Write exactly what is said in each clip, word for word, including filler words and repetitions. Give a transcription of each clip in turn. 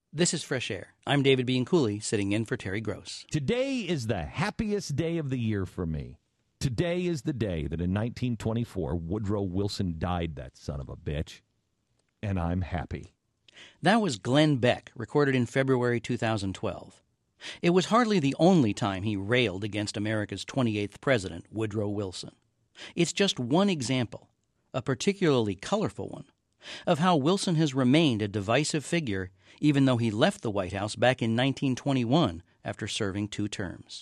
This is Fresh Air. I'm David Bianculli, sitting in for Terry Gross. Today is the happiest day of the year for me. Today is the day that in nineteen twenty-four, Woodrow Wilson died, that son of a bitch. And I'm happy. That was Glenn Beck, recorded in February two thousand twelve. It was hardly the only time he railed against America's twenty-eighth president, Woodrow Wilson. It's just one example, a particularly colorful one, of how Wilson has remained a divisive figure even though he left the White House back in nineteen twenty-one after serving two terms.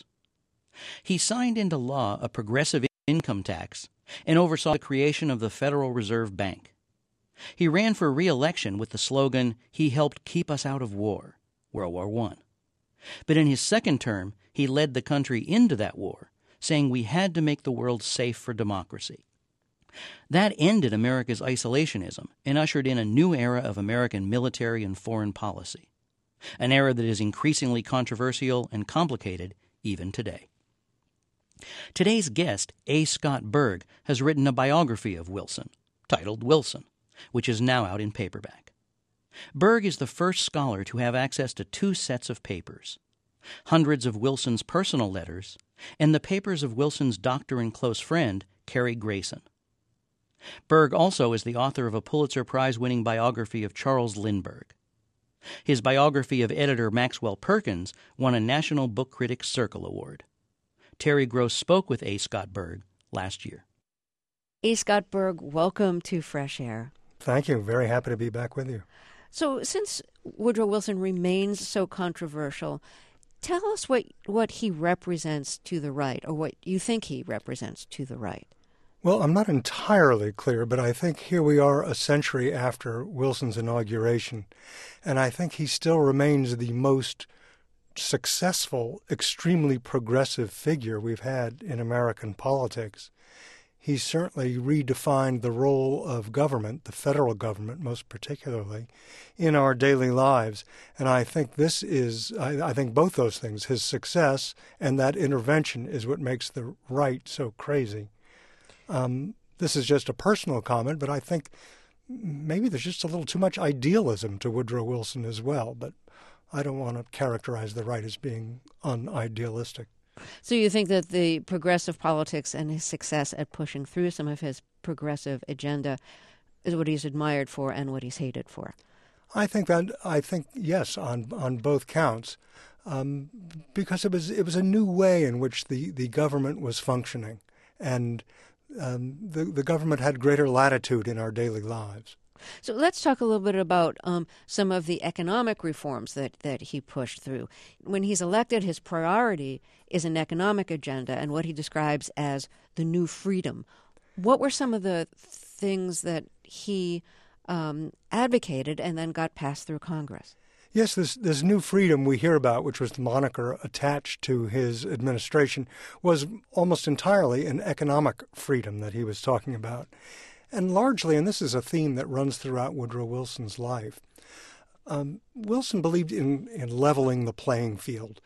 He signed into law a progressive income tax and oversaw the creation of the Federal Reserve Bank. He ran for re-election with the slogan, "He helped keep us out of war," World War One. But in his second term, he led the country into that war, saying we had to make the world safe for democracy. That ended America's isolationism and ushered in a new era of American military and foreign policy, an era that is increasingly controversial and complicated even today. Today's guest, A. Scott Berg, has written a biography of Wilson, titled Wilson, which is now out in paperback. Berg is the first scholar to have access to two sets of papers, hundreds of Wilson's personal letters and the papers of Wilson's doctor and close friend, Cary Grayson. Berg also is the author of a Pulitzer Prize-winning biography of Charles Lindbergh. His biography of editor Maxwell Perkins won a National Book Critics Circle Award. Terry Gross spoke with A. Scott Berg last year. A. Scott Berg, welcome to Fresh Air. Thank you. Very happy to be back with you. So since Woodrow Wilson remains so controversial, tell us what, what he represents to the right, or what you think he represents to the right. Well, I'm not entirely clear, but I think here we are a century after Wilson's inauguration, and I think he still remains the most successful, extremely progressive figure we've had in American politics. He certainly redefined the role of government, the federal government most particularly, in our daily lives. And I think this is, I, I think both those things, his success and that intervention, is what makes the right so crazy. Um, this is just a personal comment, but I think maybe there's just a little too much idealism to Woodrow Wilson as well. But I don't want to characterize the right as being unidealistic. So you think that the progressive politics and his success at pushing through some of his progressive agenda is what he's admired for and what he's hated for? I think that I think yes, on on both counts, um, because it was it was a new way in which the, the government was functioning, and um, the the government had greater latitude in our daily lives. So let's talk a little bit about um, some of the economic reforms that, that he pushed through. When he's elected, his priority is an economic agenda and what he describes as the new freedom. What were some of the things that he um, advocated and then got passed through Congress? Yes, this, this new freedom we hear about, which was the moniker attached to his administration, was almost entirely an economic freedom that he was talking about. And largely, and this is a theme that runs throughout Woodrow Wilson's life, um, Wilson believed in, in leveling the playing field.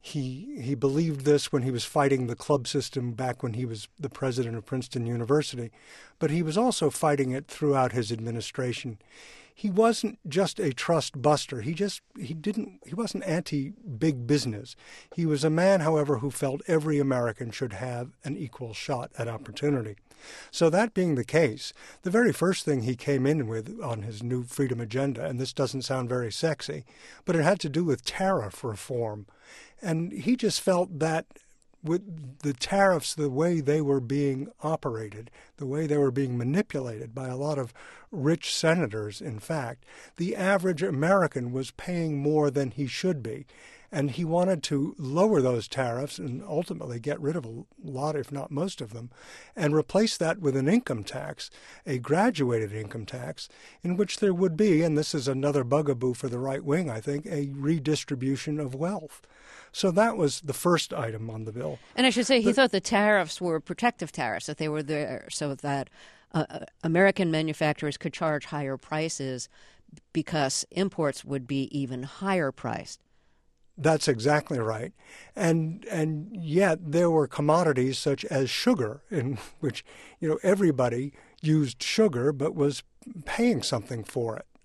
He he believed this when he was fighting the club system back when he was the president of Princeton University, but he was also fighting it throughout his administration. He wasn't just a trust buster. He just he didn't he wasn't anti-big business. He was a man, however, who felt every American should have an equal shot at opportunity. So that being the case, the very first thing he came in with on his new freedom agenda, and this doesn't sound very sexy, but it had to do with tariff reform. And he just felt that with the tariffs, the way they were being operated, the way they were being manipulated by a lot of rich senators, in fact, the average American was paying more than he should be. And he wanted to lower those tariffs and ultimately get rid of a lot, if not most of them, and replace that with an income tax, a graduated income tax, in which there would be, and this is another bugaboo for the right wing, I think, a redistribution of wealth. So that was the first item on the bill. And I should say, he the, thought the tariffs were protective tariffs, that they were there so that uh, American manufacturers could charge higher prices because imports would be even higher priced. That's exactly right. And and yet there were commodities such as sugar, in which, you know, everybody used sugar but was paying something for it.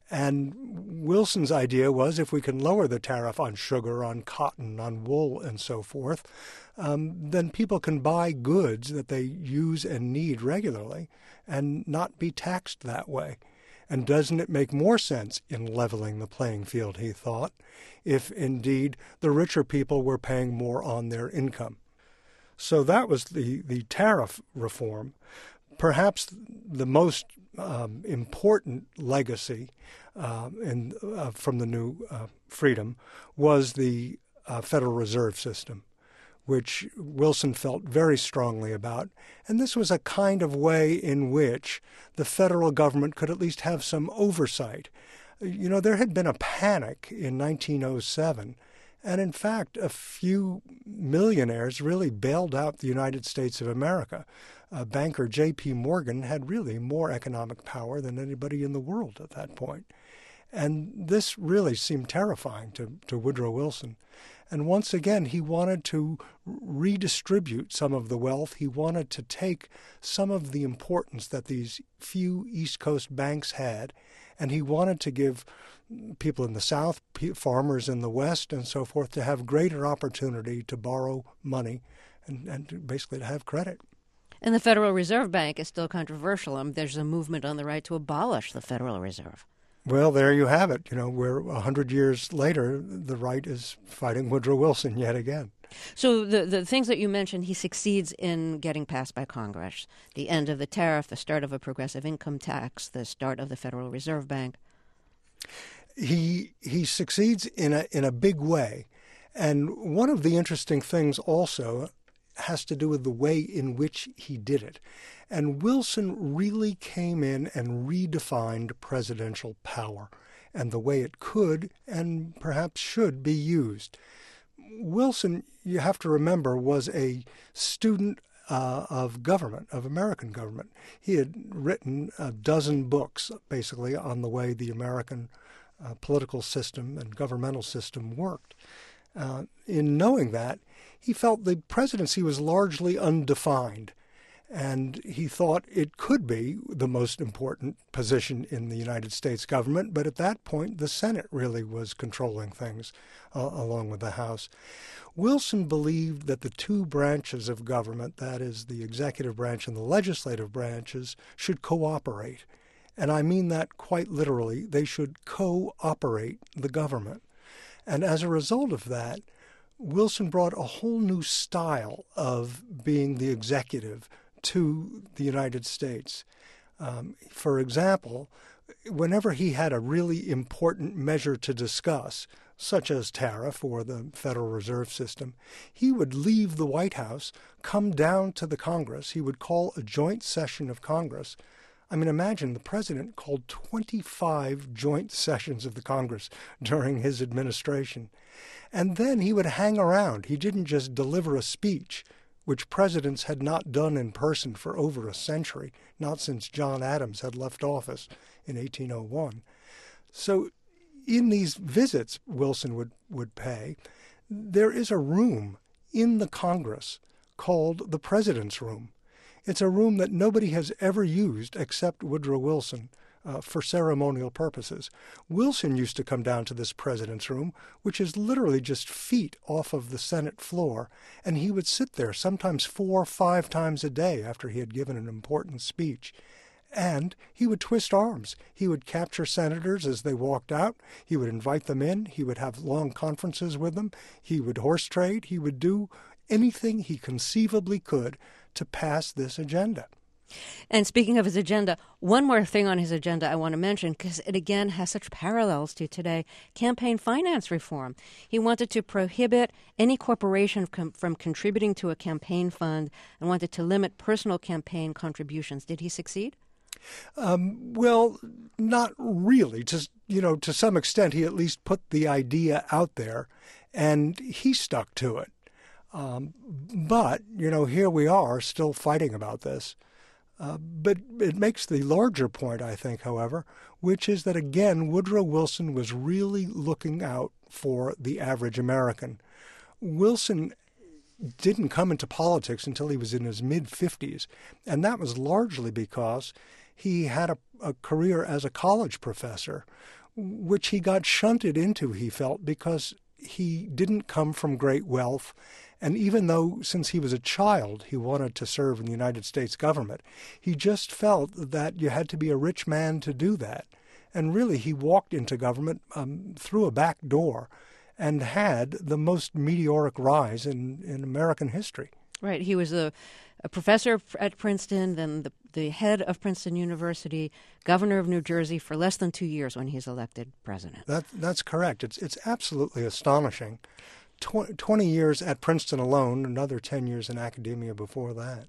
And Wilson's idea was if we can lower the tariff on sugar, on cotton, on wool, and so forth, um, then people can buy goods that they use and need regularly and not be taxed that way. And doesn't it make more sense in leveling the playing field, he thought, if indeed the richer people were paying more on their income? So that was the, the tariff reform. Perhaps the most um, important legacy uh, in, uh, from the new uh, freedom was the uh, Federal Reserve System, which Wilson felt very strongly about. And this was a kind of way in which the federal government could at least have some oversight. You know, there had been a panic in nineteen oh seven, and in fact, a few millionaires really bailed out the United States of America. Uh, banker J P Morgan had really more economic power than anybody in the world at that point. And this really seemed terrifying to, to Woodrow Wilson. And once again, he wanted to redistribute some of the wealth. He wanted to take some of the importance that these few East Coast banks had, and he wanted to give people in the South, farmers in the West, and so forth, to have greater opportunity to borrow money and, and to basically to have credit. And the Federal Reserve Bank is still controversial. Um, there's a movement on the right to abolish the Federal Reserve. Well, there you have it. You know, we're a hundred years later, the right is fighting Woodrow Wilson yet again. So the the things that you mentioned, he succeeds in getting passed by Congress. The end of the tariff, the start of a progressive income tax, the start of the Federal Reserve Bank. He he succeeds in a in a big way. And one of the interesting things also has to do with the way in which he did it. And Wilson really came in and redefined presidential power and the way it could and perhaps should be used. Wilson, you have to remember, was a student uh, of government, of American government. He had written a dozen books, basically, on the way the American uh, political system and governmental system worked. Uh, in knowing that, he felt the presidency was largely undefined, and he thought it could be the most important position in the United States government, but at that point the Senate really was controlling things uh, along with the House. Wilson believed that the two branches of government, that is the executive branch and the legislative branches, should cooperate. And I mean that quite literally. They should cooperate the government. And as a result of that, Wilson brought a whole new style of being the executive to the United States. Um, for example, whenever he had a really important measure to discuss, such as tariff or the Federal Reserve System, he would leave the White House, come down to the Congress. He would call a joint session of Congress. I mean, imagine the president called twenty-five joint sessions of the Congress during his administration. And then he would hang around. He didn't just deliver a speech, which presidents had not done in person for over a century, not since John Adams had left office in eighteen oh one. So in these visits Wilson would, would pay, there is a room in the Congress called the President's Room. It's a room that nobody has ever used except Woodrow Wilson uh, for ceremonial purposes. Wilson used to come down to this President's Room, which is literally just feet off of the Senate floor, and he would sit there sometimes four or five times a day after he had given an important speech. And he would twist arms. He would capture senators as they walked out. He would invite them in. He would have long conferences with them. He would horse trade. He would do anything he conceivably could to pass this agenda. And speaking of his agenda, one more thing on his agenda I want to mention, because it again has such parallels to today, campaign finance reform. He wanted to prohibit any corporation com- from contributing to a campaign fund and wanted to limit personal campaign contributions. Did he succeed? Um, well, not really. Just, you know, to some extent, he at least put the idea out there, and he stuck to it. Um, but, you know, here we are still fighting about this. Uh, but it makes the larger point, I think, however, which is that, again, Woodrow Wilson was really looking out for the average American. Wilson didn't come into politics until he was in his mid-fifties, and that was largely because he had a, a career as a college professor, which he got shunted into, he felt, because he didn't come from great wealth. And even though, since he was a child, he wanted to serve in the United States government, he just felt that you had to be a rich man to do that. And really, he walked into government um, through a back door and had the most meteoric rise in, in American history. Right. He was a, a professor at Princeton, then the, the head of Princeton University, governor of New Jersey for less than two years when he's elected president. That, that's correct. It's, it's absolutely astonishing. Tw- twenty years at Princeton alone, another ten years in academia before that.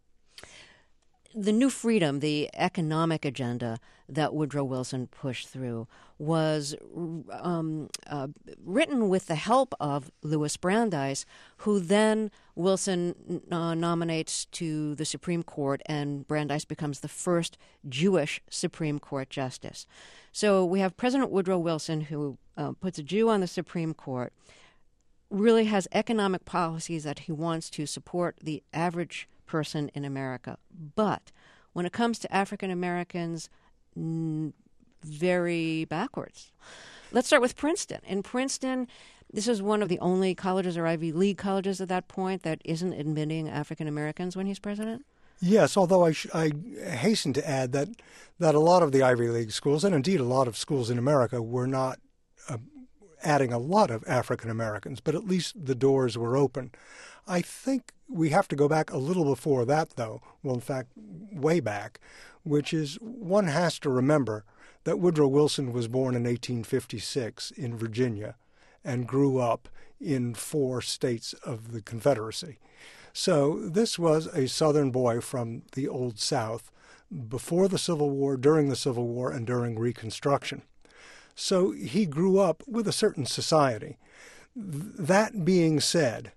The New Freedom, the economic agenda that Woodrow Wilson pushed through, was um, uh, written with the help of Louis Brandeis, who then Wilson uh, nominates to the Supreme Court, and Brandeis becomes the first Jewish Supreme Court justice. So we have President Woodrow Wilson, who uh, puts a Jew on the Supreme Court, really has economic policies that he wants to support the average person in America. But when it comes to African Americans, mm, very backwards. Let's start with Princeton. In Princeton, this is one of the only colleges or Ivy League colleges at that point that isn't admitting African Americans when he's president. Yes, although I, sh- I hasten to add that, that a lot of the Ivy League schools, and indeed a lot of schools in America, were not uh, adding a lot of African Americans, but at least the doors were open. I think we have to go back a little before that, though, well, in fact, way back, which is one has to remember that Woodrow Wilson was born in eighteen fifty-six in Virginia and grew up in four states of the Confederacy. So this was a Southern boy from the Old South before the Civil War, during the Civil War, and during Reconstruction. So he grew up with a certain society. That being said,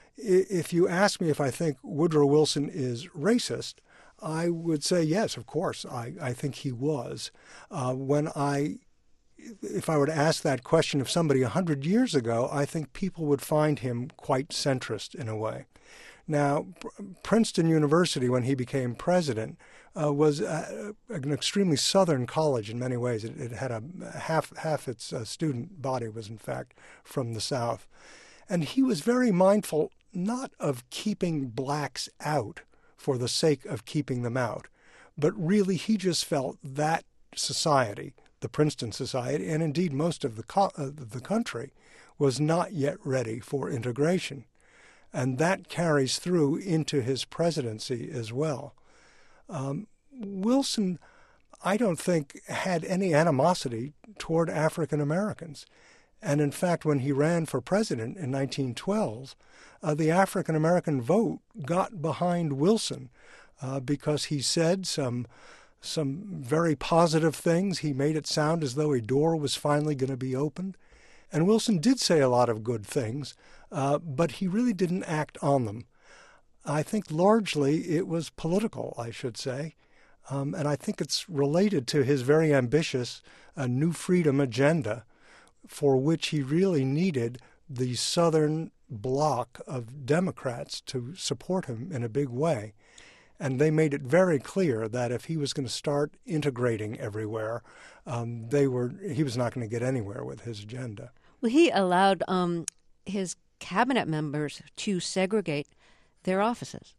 if you ask me if I think Woodrow Wilson is racist, I would say yes, of course. I, I think he was. Uh, when I, if I were to ask that question of somebody a hundred years ago, I think people would find him quite centrist in a way. Now, Princeton University, when he became president, uh, was uh, an extremely Southern college in many ways. It, it had a half half its uh, student body was, in fact, from the South. And he was very mindful not of keeping blacks out for the sake of keeping them out, but really he just felt that society, the Princeton Society, and indeed most of the co- uh, the country, was not yet ready for integration. And that carries through into his presidency as well. Um, Wilson, I don't think, had any animosity toward African Americans. And in fact, when he ran for president in nineteen twelve, uh, the African American vote got behind Wilson uh, because he said some some very positive things. He made it sound as though a door was finally going to be opened. And Wilson did say a lot of good things, uh, but he really didn't act on them. I think largely it was political, I should say. Um, and I think it's related to his very ambitious uh, New Freedom agenda, for which he really needed the Southern bloc of Democrats to support him in a big way. And they made it very clear that if he was going to start integrating everywhere, um, they were he was not going to get anywhere with his agenda. Well, he allowed um, his cabinet members to segregate their offices.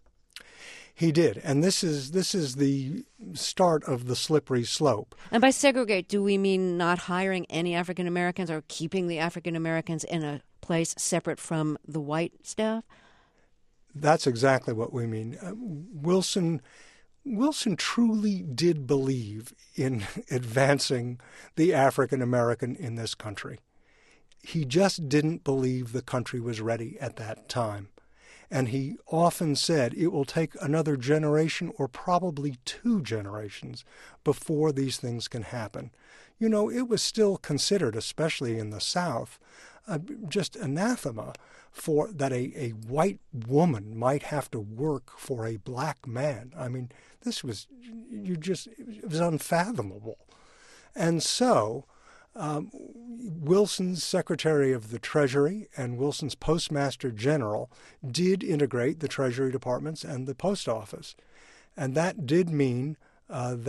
He did, and this is this is the start of the slippery slope. And by segregate, do we mean not hiring any African Americans or keeping the African Americans in a place separate from the white staff? That's exactly what we mean. Uh, Wilson Wilson truly did believe in advancing the African American in this country. He just didn't believe the country was ready at that time. And he often said it will take another generation or probably two generations before these things can happen. You know, it was still considered, especially in the South, uh, just anathema for that a, a white woman might have to work for a black man. I mean, this was, you just, it was unfathomable. And so Um, Wilson's Secretary of the Treasury and Wilson's Postmaster General did integrate the Treasury departments and the Post Office. And that did mean uh, that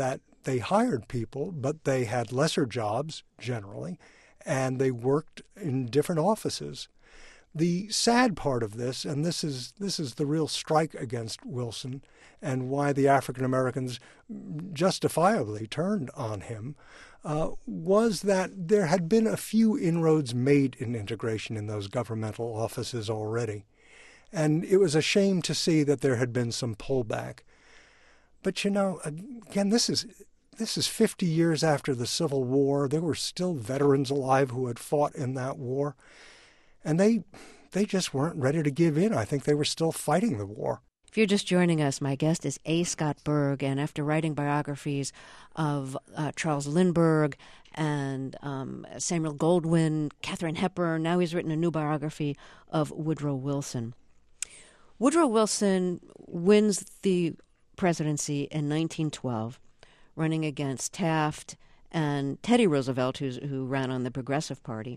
they hired people, but they had lesser jobs generally, and they worked in different offices. The sad part of this, and this is this is the real strike against Wilson and why the African Americans justifiably turned on him, uh, was that there had been a few inroads made in integration in those governmental offices already. And it was a shame to see that there had been some pullback. But, you know, again, this is this is fifty years after the Civil War. There were still veterans alive who had fought in that war. And they they just weren't ready to give in. I think they were still fighting the war. If you're just joining us, my guest is A. Scott Berg, and after writing biographies of uh, Charles Lindbergh and um, Samuel Goldwyn, Katharine Hepburn, now he's written a new biography of Woodrow Wilson. Woodrow Wilson wins the presidency in nineteen twelve, running against Taft and Teddy Roosevelt, who's, who ran on the Progressive Party.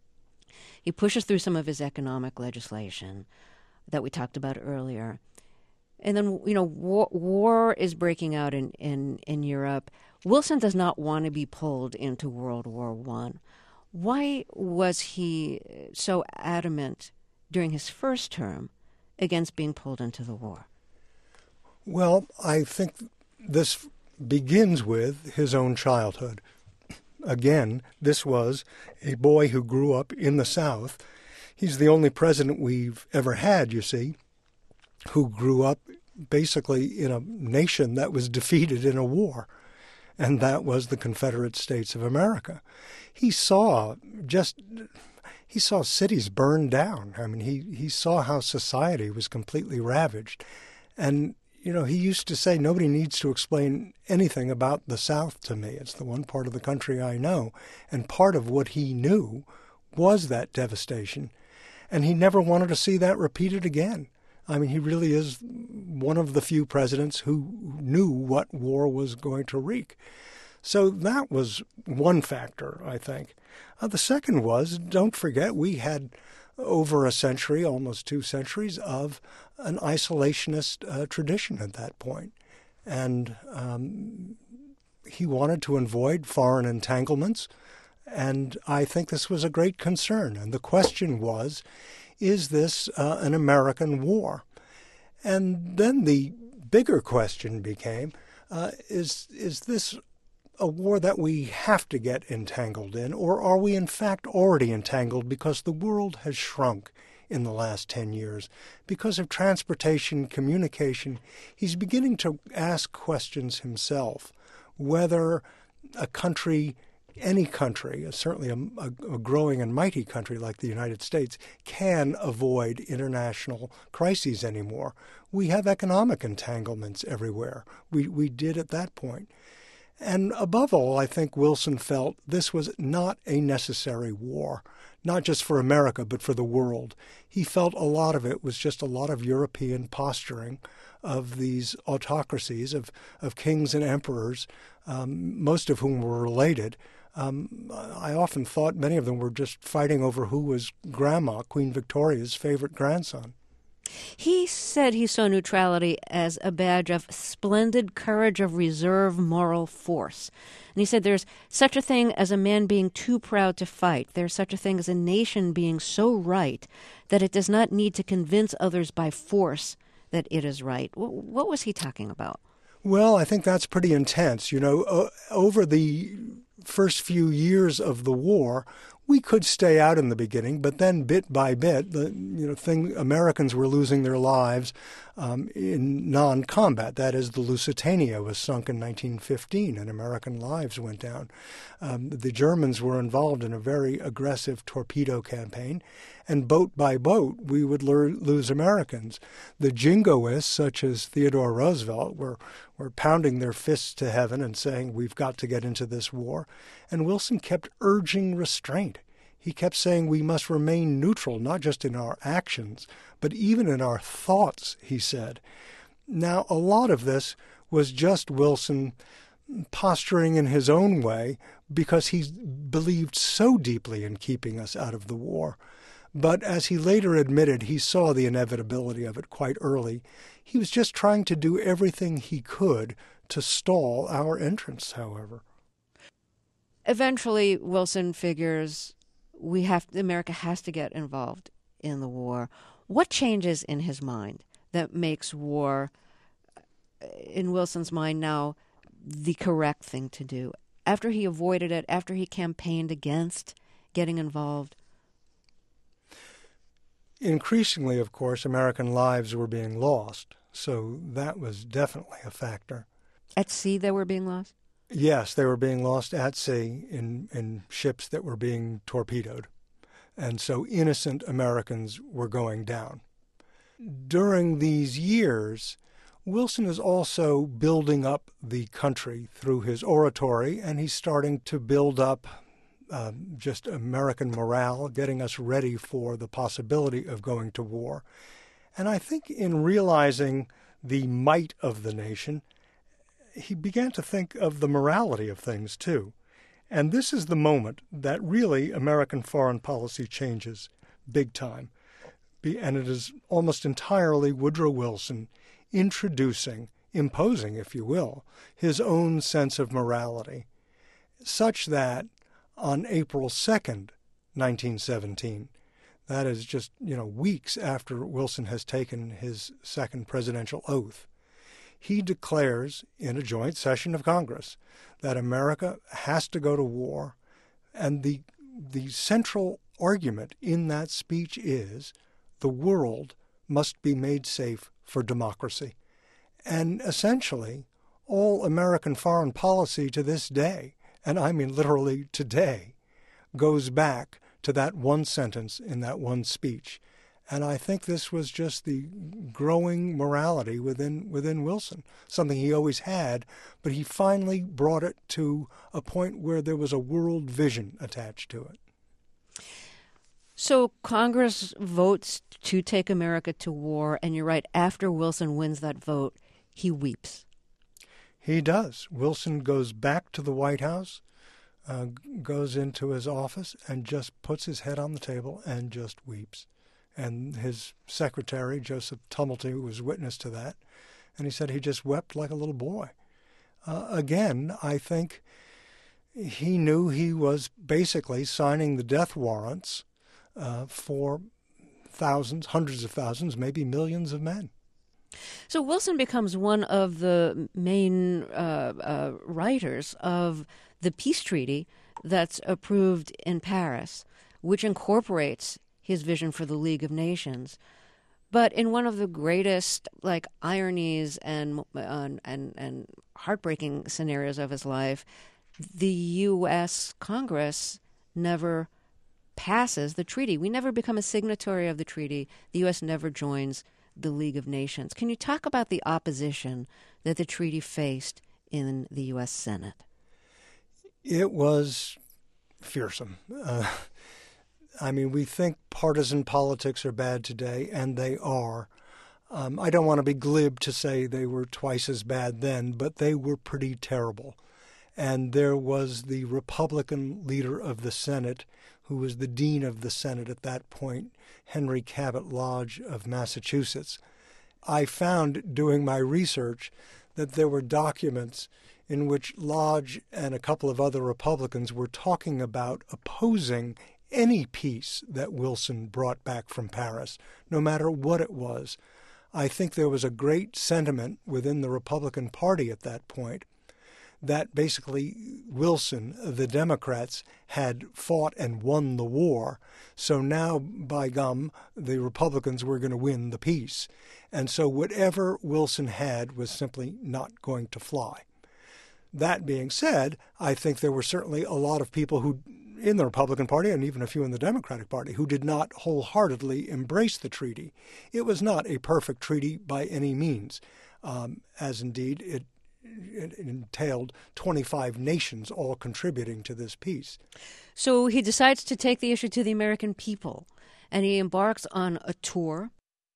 He pushes through some of his economic legislation that we talked about earlier. And then, you know, war, war is breaking out in, in, in Europe. Wilson does not want to be pulled into World War One. Why was he so adamant during his first term against being pulled into the war? Well, I think this begins with his own childhood. Again, this was a boy who grew up in the South. He's the only president we've ever had, you see, who grew up basically in a nation that was defeated in a war, and that was the Confederate States of America. He saw just, he saw cities burned down. I mean, he, he saw how society was completely ravaged. And, you know, he used to say, nobody needs to explain anything about the South to me. It's the one part of the country I know. And part of what he knew was that devastation. And he never wanted to see that repeated again. I mean, he really is one of the few presidents who knew what war was going to wreak. So that was one factor, I think. Uh, the second was, don't forget, we had over a century, almost two centuries, of an isolationist uh, tradition at that point. And um, he wanted to avoid foreign entanglements, and I think this was a great concern. And the question was, is this uh, an American war? And then the bigger question became, uh, is is this a war that we have to get entangled in, or are we in fact already entangled because the world has shrunk in the last ten years? Because of transportation, communication, he's beginning to ask questions himself, whether a country, any country, certainly a, a, a growing and mighty country like the United States, can avoid international crises anymore. We have economic entanglements everywhere. We, we did at that point. And above all, I think Wilson felt this was not a necessary war, not just for America, but for the world. He felt a lot of it was just a lot of European posturing of these autocracies, of, of kings and emperors, um, most of whom were related. Um, I often thought many of them were just fighting over who was Grandma, Queen Victoria's favorite grandson. He said he saw neutrality as a badge of splendid courage of reserve moral force. And he said there's such a thing as a man being too proud to fight. There's such a thing as a nation being so right that it does not need to convince others by force that it is right. What was he talking about? Well, I think that's pretty intense. You know, uh, over the first few years of the war, we could stay out in the beginning, but then bit by bit, the you know thing Americans were losing their lives um, in non-combat. That is, the Lusitania was sunk in nineteen fifteen, and American lives went down. Um, the Germans were involved in a very aggressive torpedo campaign, and boat by boat, we would lo- lose Americans. The jingoists, such as Theodore Roosevelt, were were pounding their fists to heaven and saying, we've got to get into this war. And Wilson kept urging restraint. He kept saying we must remain neutral, not just in our actions, but even in our thoughts, he said. Now, a lot of this was just Wilson posturing in his own way because he believed so deeply in keeping us out of the war. But as he later admitted, he saw the inevitability of it quite early. He was just trying to do everything he could to stall our entrance, however. Eventually, Wilson figures we have America has to get involved in the war. What changes in his mind that makes war, in Wilson's mind now, the correct thing to do? After he avoided it, after he campaigned against getting involved? Increasingly, of course, American lives were being lost, so that was definitely a factor. At sea they were being lost? Yes, they were being lost at sea in, in ships that were being torpedoed. And so innocent Americans were going down. During these years, Wilson is also building up the country through his oratory, and he's starting to build up uh, just American morale, getting us ready for the possibility of going to war. And I think in realizing the might of the nation, he began to think of the morality of things, too. And this is the moment that really American foreign policy changes big time. And it is almost entirely Woodrow Wilson introducing, imposing, if you will, his own sense of morality, such that on April second, nineteen seventeen, that is just, you know, weeks after Wilson has taken his second presidential oath, he declares in a joint session of Congress that America has to go to war, and the the central argument in that speech is the world must be made safe for democracy. And essentially, all American foreign policy to this day, and I mean literally today, goes back to that one sentence in that one speech. And I think this was just the growing morality within within Wilson, something he always had, but he finally brought it to a point where there was a world vision attached to it. So Congress votes to take America to war, and you're right, after Wilson wins that vote, he weeps. He does. Wilson goes back to the White House, uh, goes into his office, and just puts his head on the table and just weeps. And his secretary, Joseph Tumulty, was witness to that. And he said he just wept like a little boy. Uh, again, I think he knew he was basically signing the death warrants uh, for thousands, hundreds of thousands, maybe millions of men. So Wilson becomes one of the main uh, uh, writers of the peace treaty that's approved in Paris, which incorporates his vision for the League of Nations. But in one of the greatest, like, ironies and and and, and heartbreaking scenarios of his life, the U S Congress never passes the treaty. We never become a signatory of the treaty. The U S never joins the League of Nations. Can you talk about the opposition that the treaty faced in the U S Senate? It was fearsome. Uh, I mean, we think partisan politics are bad today, and they are. Um, I don't want to be glib to say they were twice as bad then, but they were pretty terrible. And there was the Republican leader of the Senate, who was the dean of the Senate at that point, Henry Cabot Lodge of Massachusetts. I found, doing my research, that there were documents in which Lodge and a couple of other Republicans were talking about opposing any peace that Wilson brought back from Paris, no matter what it was. I think there was a great sentiment within the Republican Party at that point that basically Wilson, the Democrats, had fought and won the war. So now, by gum, the Republicans were going to win the peace. And so whatever Wilson had was simply not going to fly. That being said, I think there were certainly a lot of people who, in the Republican Party and even a few in the Democratic Party, who did not wholeheartedly embrace the treaty. It was not a perfect treaty by any means, um, as indeed it, it entailed twenty-five nations all contributing to this peace. So he decides to take the issue to the American people, and he embarks on a tour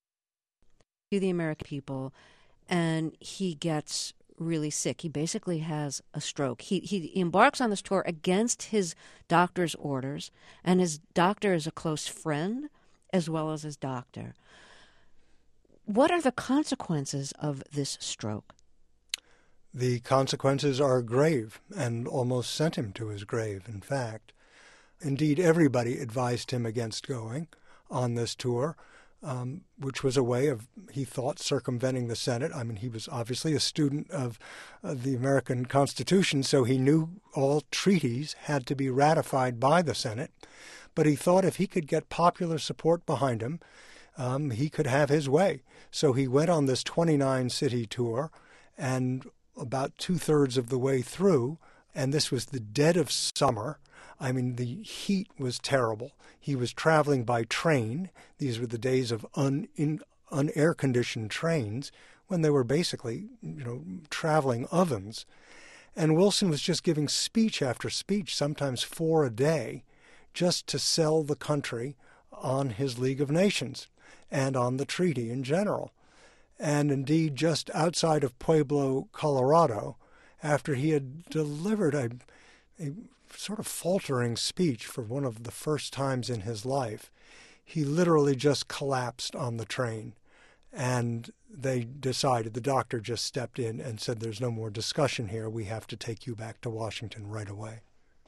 to the American people, and he gets really sick. He basically has a stroke. He he embarks on this tour against his doctor's orders, and his doctor is a close friend as well as his doctor. What are the consequences of this stroke? The consequences are grave and almost sent him to his grave, in fact. Indeed, everybody advised him against going on this tour, um, which was a way of, he thought, circumventing the Senate. I mean, he was obviously a student of uh, the American Constitution, so he knew all treaties had to be ratified by the Senate. But he thought if he could get popular support behind him, um, he could have his way. So he went on this twenty-nine city tour, and about two-thirds of the way through, and this was the dead of summer. I mean, the heat was terrible. He was traveling by train. These were the days of un, in, un-air-conditioned trains when they were basically, you know, traveling ovens. And Wilson was just giving speech after speech, sometimes four a day, just to sell the country on his League of Nations and on the treaty in general. And indeed, just outside of Pueblo, Colorado, after he had delivered a, a sort of faltering speech for one of the first times in his life, he literally just collapsed on the train. And they decided, the doctor just stepped in and said, there's no more discussion here. We have to take you back to Washington right away.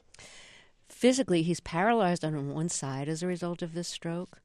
Physically, he's paralyzed on one side as a result of this stroke?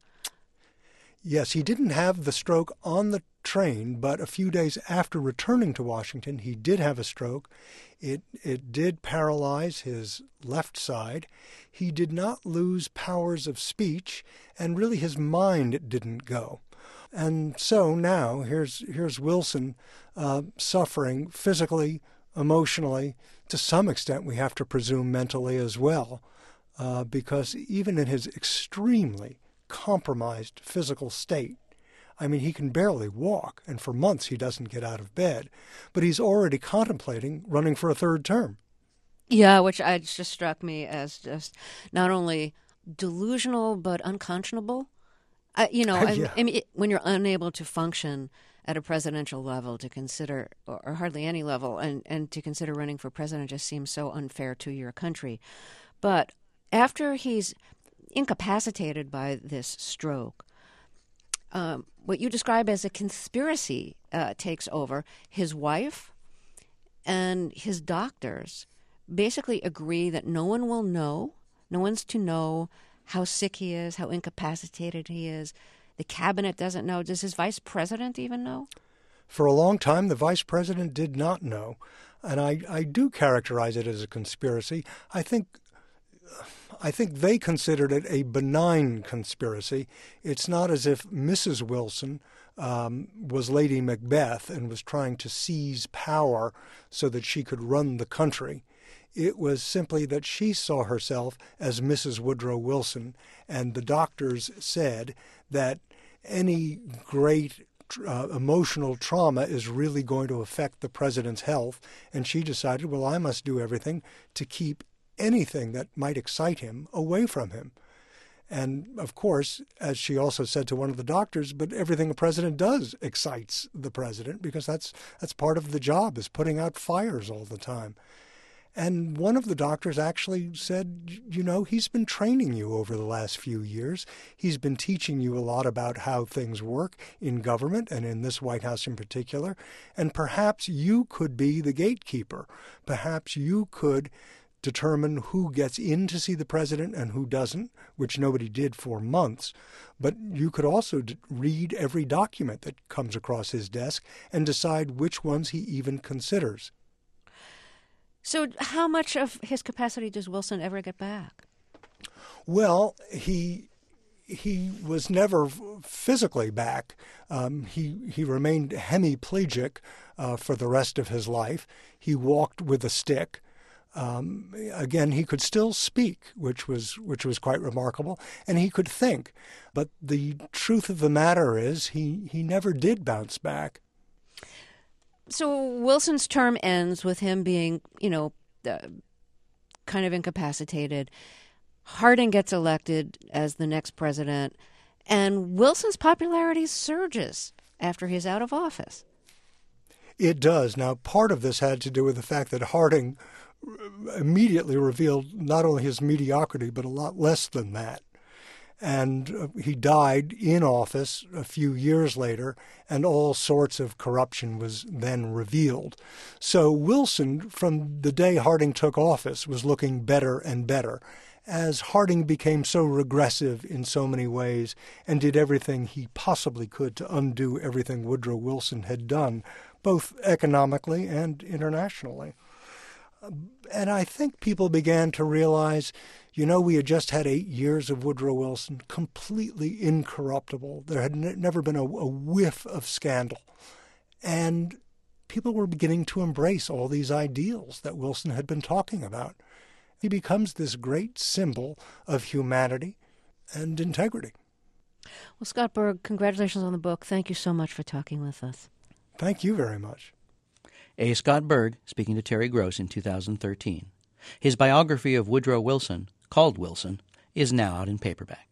Yes, he didn't have the stroke on the train, but a few days after returning to Washington, he did have a stroke. It it did paralyze his left side. He did not lose powers of speech, and really his mind didn't go. And so now here's here's Wilson uh, suffering physically, emotionally, to some extent we have to presume mentally as well, uh, because even in his extremely compromised physical state, I mean, he can barely walk, and for months he doesn't get out of bed, but he's already contemplating running for a third term. Yeah, which I, just struck me as just not only delusional but unconscionable. I, you know, I, yeah. I mean, it, when you're unable to function at a presidential level to consider, or, or hardly any level, and, and to consider running for president just seems so unfair to your country. But after he's incapacitated by this stroke, um, what you describe as a conspiracy uh, takes over. His wife and his doctors basically agree that no one will know, no one's to know how sick he is, how incapacitated he is. The cabinet doesn't know. Does his vice president even know? For a long time, the vice president did not know. And I, I do characterize it as a conspiracy. I think I think they considered it a benign conspiracy. It's not as if Missus Wilson um, was Lady Macbeth and was trying to seize power so that she could run the country. It was simply that she saw herself as Missus Woodrow Wilson, and the doctors said that any great uh, emotional trauma is really going to affect the president's health, and she decided, well, I must do everything to keep anything that might excite him away from him. And, of course, as she also said to one of the doctors, but everything a president does excites the president, because that's that's part of the job, is putting out fires all the time. And one of the doctors actually said, you know, he's been training you over the last few years. He's been teaching you a lot about how things work in government and in this White House in particular. And perhaps you could be the gatekeeper. Perhaps you could determine who gets in to see the president and who doesn't, which nobody did for months. But you could also d- read every document that comes across his desk and decide which ones he even considers. So how much of his capacity does Wilson ever get back? Well, he he was never physically back. Um, he, he remained hemiplegic uh, for the rest of his life. He walked with a stick. Um, again, he could still speak, which was which was quite remarkable, and he could think. But the truth of the matter is he, he never did bounce back. So Wilson's term ends with him being, you know, uh, kind of incapacitated. Harding gets elected as the next president, and Wilson's popularity surges after he's out of office. It does. Now, part of this had to do with the fact that Harding immediately revealed not only his mediocrity, but a lot less than that. And uh, he died in office a few years later, and all sorts of corruption was then revealed. So Wilson, from the day Harding took office, was looking better and better, as Harding became so regressive in so many ways and did everything he possibly could to undo everything Woodrow Wilson had done, both economically and internationally. And I think people began to realize, you know, we had just had eight years of Woodrow Wilson, completely incorruptible. There had n- never been a, a whiff of scandal. And people were beginning to embrace all these ideals that Wilson had been talking about. He becomes this great symbol of humanity and integrity. Well, Scott Berg, congratulations on the book. Thank you so much for talking with us. Thank you very much. A. Scott Berg speaking to Terry Gross in two thousand thirteen. His biography of Woodrow Wilson, called Wilson, is now out in paperback.